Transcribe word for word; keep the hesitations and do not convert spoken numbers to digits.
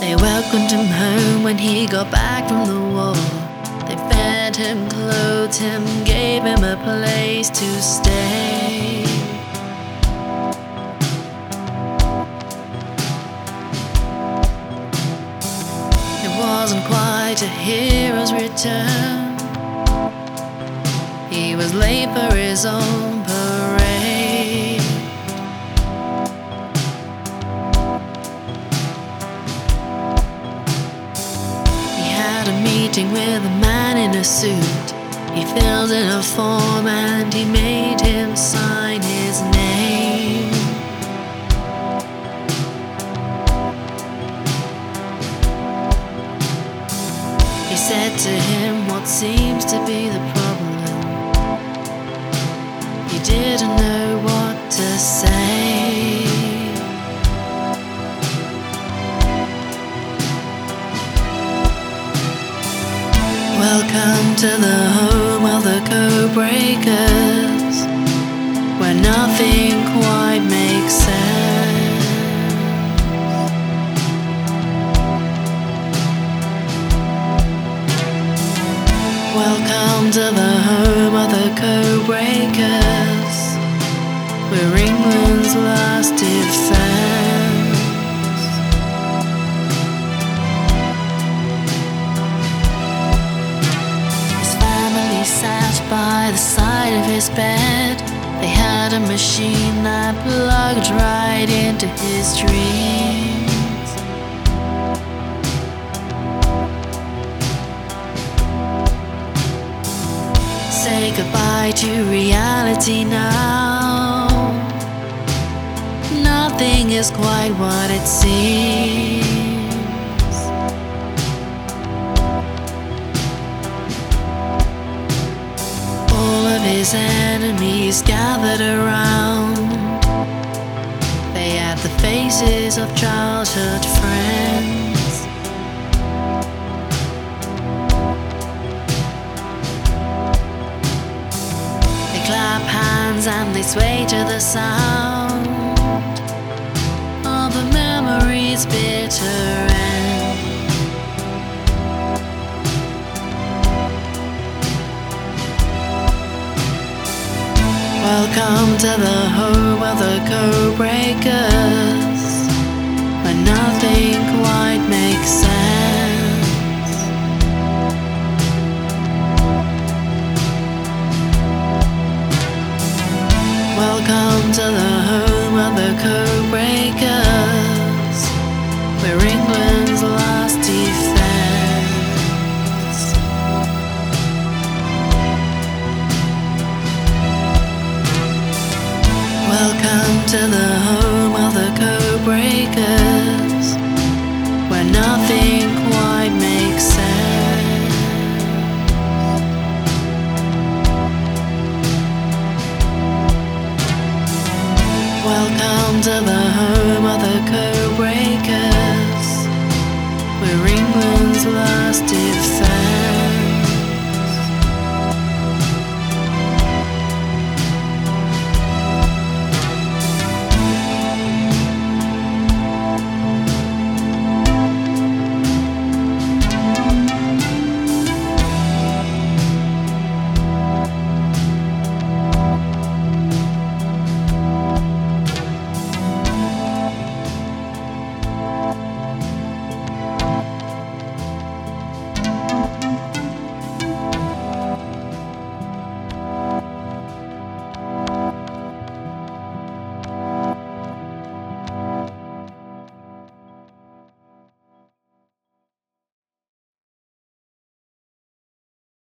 They welcomed him home when he got back from the war. They fed him, clothed him, gave him a place to stay. It wasn't quite a hero's return. He was late for his own parade. He had a meeting with a man in a suit. He filled in a form and he made him sign his name. He said to him, "What seems to be the problem?" He didn't know what to say. Welcome to the home of the code-breakers, where nothing quite makes sense. Welcome to the home of the code-breakers, we're England's last defense. His family sat by the side of his bed. They had a machine that plugged right into his dreams. Say goodbye to reality now. Nothing is quite what it seems. All of his enemies gathered around. They had the faces of childhood friends. They clap hands and they sway to the sound of the memory's bitter end. Welcome to the home of the code-breakers.